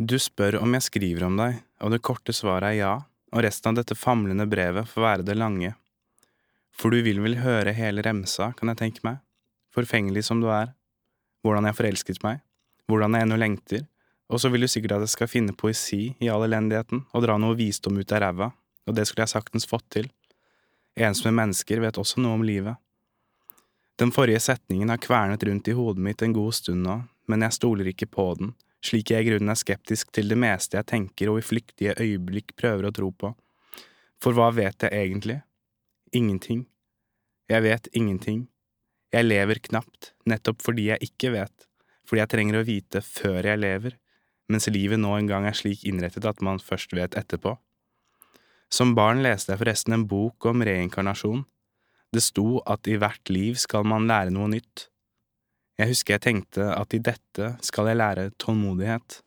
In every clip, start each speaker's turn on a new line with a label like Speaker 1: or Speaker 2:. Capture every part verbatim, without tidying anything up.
Speaker 1: Du spør om jeg skriver om deg, og det korte svaret er ja, og resten av dette famlende brevet får være det lange. For du vil vel høre hele remsa, kan jeg tenke meg, forfengelig som du er, hvordan jeg forelsket meg, hvordan jeg ennå lengter, og så vil du sikkert at jeg skal finne poesi i all elendigheten, og dra noe visdom ut av ræva, og det skulle jeg saktens fått til. Ensomme mennesker vet også noe om livet. Den forrige setningen har kvernet rundt i hodet mitt en god stund nå, men jeg stoler ikke på den, slik jeg i grunnen er skeptisk til det meste jeg tenker og i flyktige øyeblikk prøver å tro på. For hva vet jeg egentlig? Ingenting. Jeg vet ingenting. Jeg lever knapt, nettopp fordi jeg ikke vet, fordi jeg trenger å vite før jeg lever, mens livet nå en gang er slik innrettet at man først vet etterpå. Som barn leste jeg forresten en bok om reinkarnasjon. Det sto at i hvert liv skal man lære noe nytt. Jeg husker jeg tenkte at i dette skal jeg lære tålmodighet.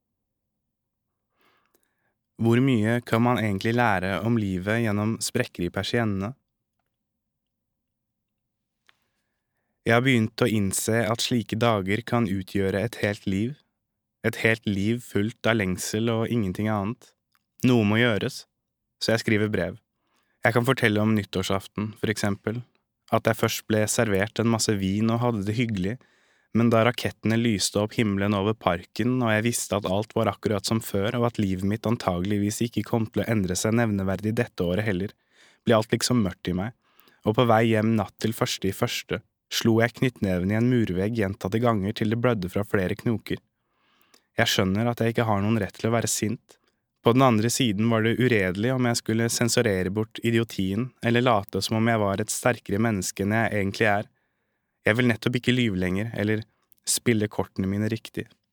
Speaker 1: Hvor mye kan man egentlig lære om livet gjennom sprekker i persiennene? Jeg har begynt å innse at slike dager kan utgjøre et helt liv. Et helt liv fullt av lengsel og ingenting annet. Noe må gjøres, så jeg skriver brev. Jeg kan fortelle om nyttårsaften, for eksempel. At jeg først ble servert en masse vin og hadde det hyggelig, men da rakettene lyste opp himmelen over parken, og jeg visste at alt var akkurat som før, og at livet mitt antageligvis ikke kom til å endre seg nevneverdig dette året heller, ble alt liksom mørkt i meg, og på vei hjem natt til første i første, slo jeg knyttneven i en murvegg gjentatte ganger til det blødde fra flere knoker. Jeg skjønner at jeg ikke har noen rett til å være sint. På den andre siden var det uredelig om jeg skulle sensurere bort idiotien, eller late som om jeg var et sterkere menneske enn jeg egentlig er. Jeg vil nettopp ikke lyve lenger, eller spille kortene mine riktig.